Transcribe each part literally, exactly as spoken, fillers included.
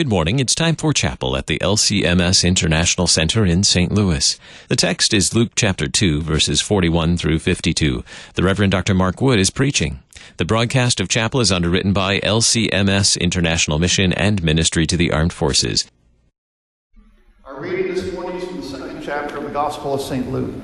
Good morning. It's time for chapel at the L C M S International Center in Saint Louis. The text is Luke chapter two, verses forty-one through fifty-two. The Reverend Doctor Mark Wood is preaching. The broadcast of chapel is underwritten by L C M S International Mission and Ministry to the Armed Forces. Our reading this morning is from the second chapter of the Gospel of Saint Luke.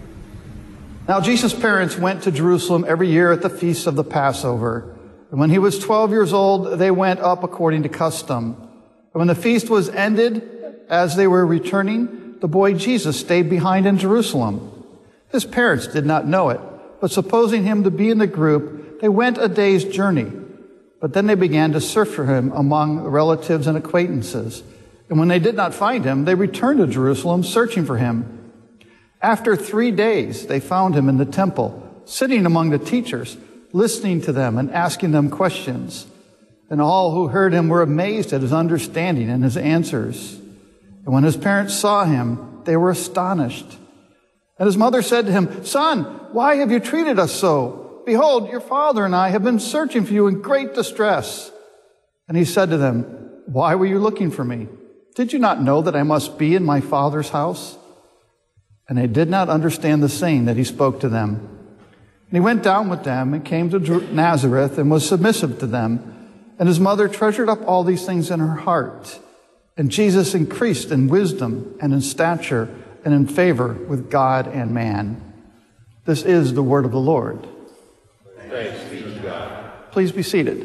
Now Jesus' parents went to Jerusalem every year at the feast of the Passover. And when he was twelve years old, they went up according to custom. And when the feast was ended, as they were returning, the boy Jesus stayed behind in Jerusalem. His parents did not know it, but supposing him to be in the group, they went a day's journey. But then they began to search for him among relatives and acquaintances. And when they did not find him, they returned to Jerusalem searching for him. After three days, they found him in the temple, sitting among the teachers, listening to them and asking them questions. And all who heard him were amazed at his understanding and his answers. And when his parents saw him, they were astonished. And his mother said to him, "Son, why have you treated us so? Behold, your father and I have been searching for you in great distress." And he said to them, "Why were you looking for me? Did you not know that I must be in my Father's house?" And they did not understand the saying that he spoke to them. And he went down with them and came to Nazareth and was submissive to them. And his mother treasured up all these things in her heart. And Jesus increased in wisdom and in stature and in favor with God and man. This is the word of the Lord. Thanks be to God. Please be seated.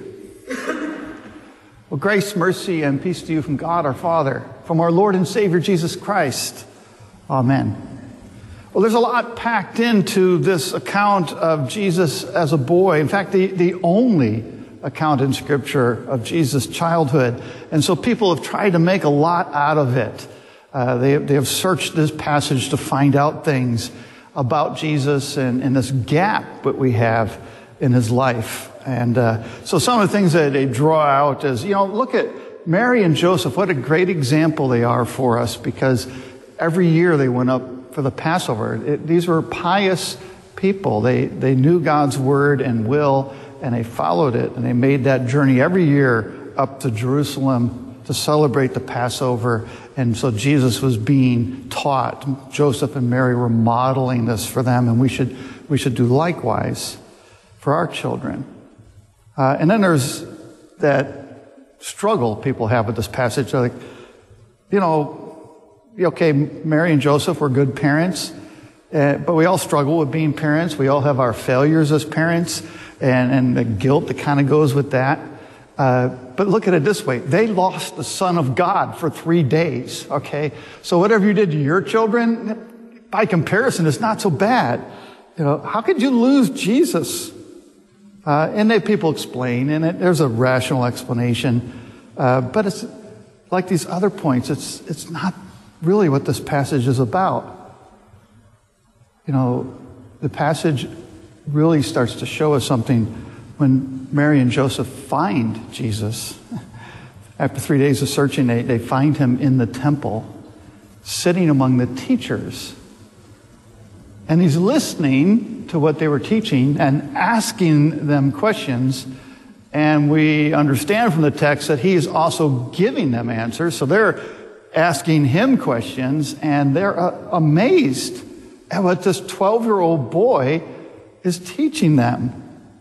Well, grace, mercy, and peace to you from God our Father, from our Lord and Savior Jesus Christ. Amen. Well, there's a lot packed into this account of Jesus as a boy. In fact, the, the only account in Scripture of Jesus' childhood. And so people have tried to make a lot out of it. Uh, they, they have searched this passage to find out things about Jesus and, and this gap that we have in his life. And uh, so some of the things that they draw out is, you know, look at Mary and Joseph. What a great example they are for us, because every year they went up for the Passover. It, these were pious people. They, they knew God's word and will, and they followed it, and they made that journey every year up to Jerusalem to celebrate the Passover. And so Jesus was being taught. Joseph and Mary were modeling this for them, and we should we should do likewise for our children. Uh, and then there's that struggle people have with this passage. Like, you know, okay, Mary and Joseph were good parents, uh, but we all struggle with being parents. We all have our failures as parents. And, and the guilt that kind of goes with that. Uh, but look at it this way. They lost the Son of God for three days, okay? So whatever you did to your children, by comparison, it's not so bad. You know, how could you lose Jesus? Uh, and they, people explain, and it, there's a rational explanation. Uh, but it's like these other points, it's, it's not really what this passage is about. You know, the passage really starts to show us something when Mary and Joseph find Jesus. After three days of searching, they, they find him in the temple, sitting among the teachers. And he's listening to what they were teaching and asking them questions. And we understand from the text that he is also giving them answers. So they're asking him questions, and they're uh, amazed at what this twelve-year-old boy is teaching them.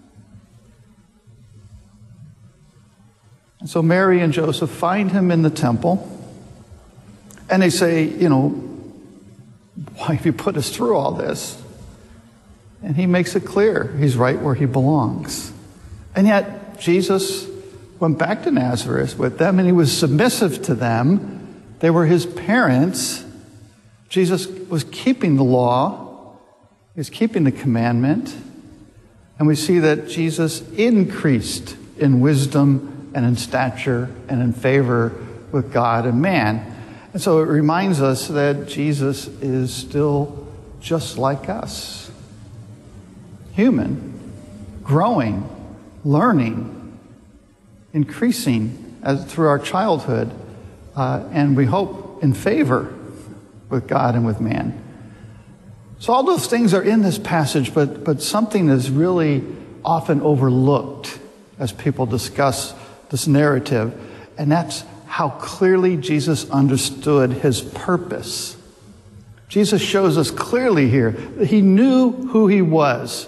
And so Mary and Joseph find him in the temple, and they say, you know, why have you put us through all this? And he makes it clear he's right where he belongs. And yet Jesus went back to Nazareth with them, and he was submissive to them. They were his parents. Jesus was keeping the law. Is keeping the commandment. And we see that Jesus increased in wisdom and in stature and in favor with God and man. And so it reminds us that Jesus is still just like us. Human, growing, learning, increasing as through our childhood, uh, and we hope in favor with God and with man. So all those things are in this passage, but, but something is really often overlooked as people discuss this narrative, and that's how clearly Jesus understood his purpose. Jesus shows us clearly here that he knew who he was.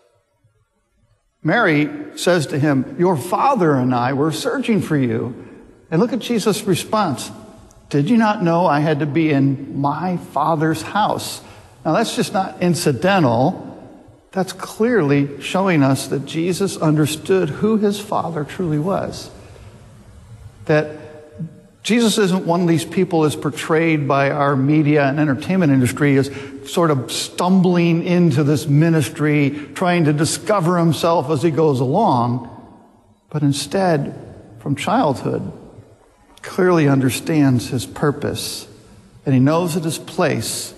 Mary says to him, "Your father and I were searching for you." And look at Jesus' response. "Did you not know I had to be in my Father's house?" Now that's just not incidental. That's clearly showing us that Jesus understood who his Father truly was. That Jesus isn't one of these people as portrayed by our media and entertainment industry as sort of stumbling into this ministry, trying to discover himself as he goes along, but instead, from childhood, clearly understands his purpose. And he knows that his place,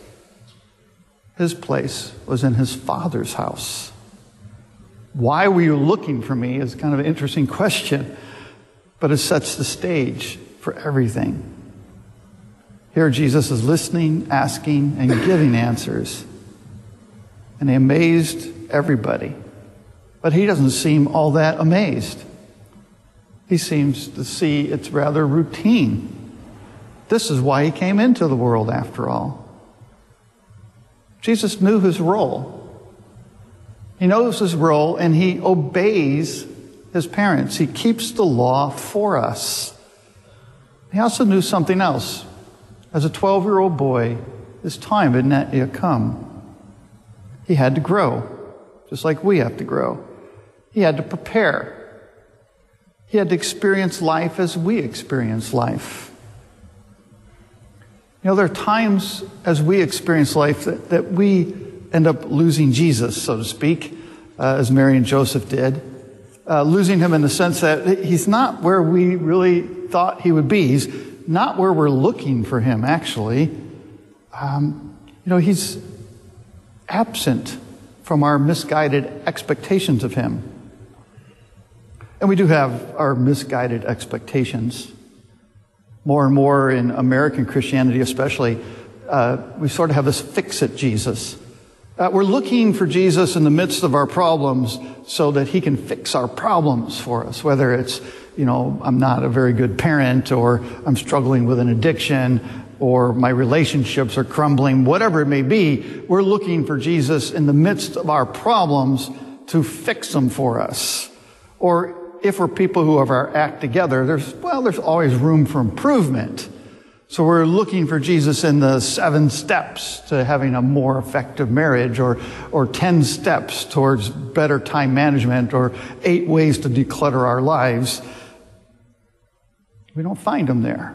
his place was in his Father's house. Why were you looking for me is kind of an interesting question, but it sets the stage for everything. Here Jesus is listening, asking, and giving answers. And he amazed everybody. But he doesn't seem all that amazed. He seems to see it's rather routine. This is why he came into the world after all. Jesus knew his role. He knows his role and he obeys his parents. He keeps the law for us. He also knew something else. As a twelve-year-old boy, his time had not yet come. He had to grow, just like we have to grow. He had to prepare. He had to experience life as we experience life. You know, there are times as we experience life that, that we end up losing Jesus, so to speak, uh, as Mary and Joseph did. Uh, losing him in the sense that he's not where we really thought he would be. He's not where we're looking for him, actually. Um, you know, he's absent from our misguided expectations of him. And we do have our misguided expectations. More and more in American Christianity especially, uh, we sort of have this fix-it Jesus. Uh, we're looking for Jesus in the midst of our problems so that he can fix our problems for us, whether it's, you know, I'm not a very good parent, or I'm struggling with an addiction, or my relationships are crumbling, whatever it may be. We're looking for Jesus in the midst of our problems to fix them for us. Or if we're people who have our act together, there's, well, there's always room for improvement. So we're looking for Jesus in the seven steps to having a more effective marriage, or, or ten steps towards better time management, or eight ways to declutter our lives. We don't find him there.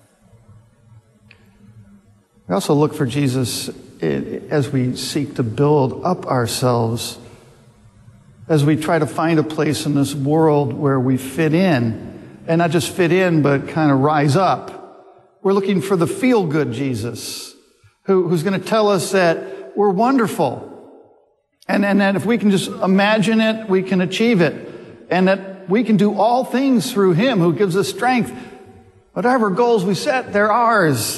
We also look for Jesus as we seek to build up ourselves, as we try to find a place in this world where we fit in, and not just fit in, but kind of rise up. We're looking for the feel-good Jesus, who, who's going to tell us that we're wonderful, and, and that if we can just imagine it, we can achieve it, and that we can do all things through him who gives us strength. Whatever goals we set, they're ours.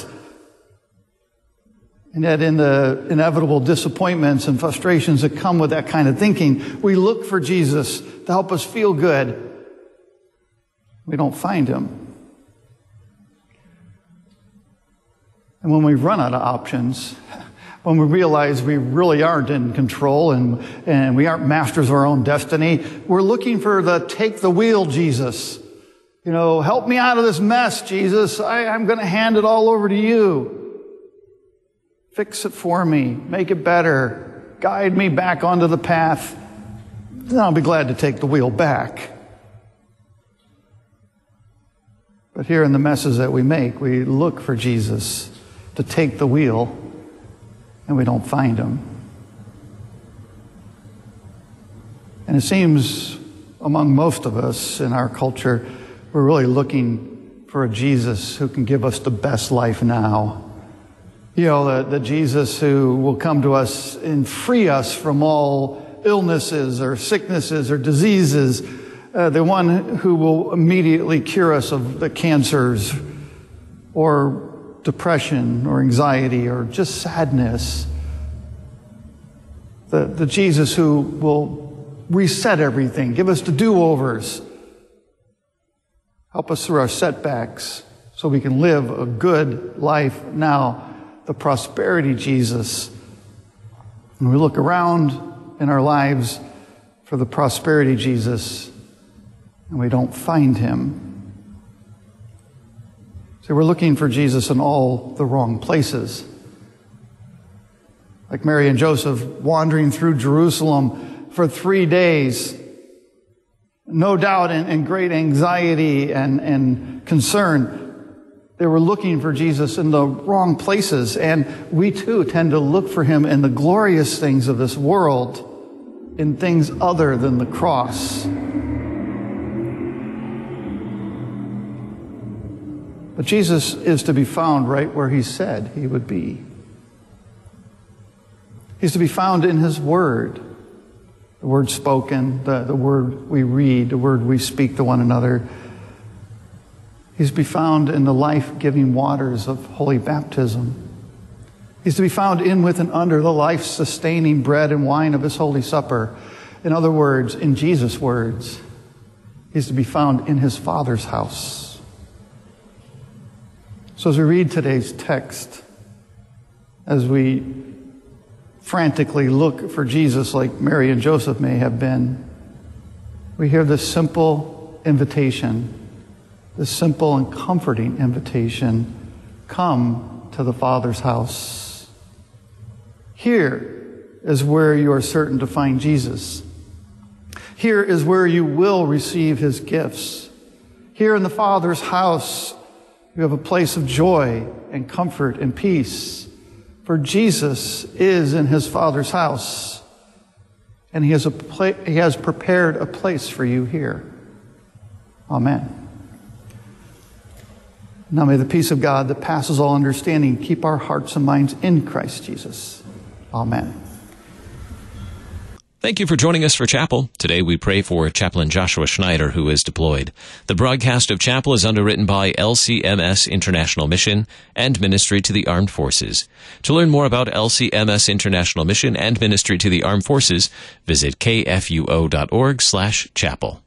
And yet in the inevitable disappointments and frustrations that come with that kind of thinking, we look for Jesus to help us feel good. We don't find him. And when we run out of options, when we realize we really aren't in control and, and we aren't masters of our own destiny, we're looking for the take the wheel Jesus. You know, help me out of this mess, Jesus. I, I'm going to hand it all over to you. Fix it for me. Make it better. Guide me back onto the path. Then I'll be glad to take the wheel back. But here in the messes that we make, we look for Jesus to take the wheel, and we don't find him. And it seems among most of us in our culture, we're really looking for a Jesus who can give us the best life now. You know, the, the Jesus who will come to us and free us from all illnesses or sicknesses or diseases. Uh, the one who will immediately cure us of the cancers or depression or anxiety or just sadness. The, the Jesus who will reset everything, give us the do-overs, help us through our setbacks, so we can live a good life now, the prosperity Jesus. When we look around in our lives for the prosperity Jesus and we don't find him. So we're looking for Jesus in all the wrong places. Like Mary and Joseph wandering through Jerusalem for three days, no doubt in, in great anxiety and, and concern. They were looking for Jesus in the wrong places, and we too tend to look for him in the glorious things of this world, in things other than the cross. But Jesus is to be found right where he said he would be. He's to be found in his word, the word spoken, the, the word we read, the word we speak to one another. He's to be found in the life-giving waters of holy baptism. He's to be found in, with, and under the life-sustaining bread and wine of his holy supper. In other words, in Jesus' words, he's to be found in his Father's house. So as we read today's text, as we frantically look for Jesus like Mary and Joseph may have been, we hear this simple invitation, this simple and comforting invitation: come to the Father's house. Here is where you are certain to find Jesus. Here is where you will receive his gifts. Here in the Father's house, you have a place of joy and comfort and peace. For Jesus is in his Father's house, and he has, a pla- he has prepared a place for you here. Amen. Now may the peace of God that passes all understanding keep our hearts and minds in Christ Jesus. Amen. Thank you for joining us for Chapel. Today we pray for Chaplain Joshua Schneider, who is deployed. The broadcast of Chapel is underwritten by L C M S International Mission and Ministry to the Armed Forces. To learn more about L C M S International Mission and Ministry to the Armed Forces, visit k f u o dot org slash chapel.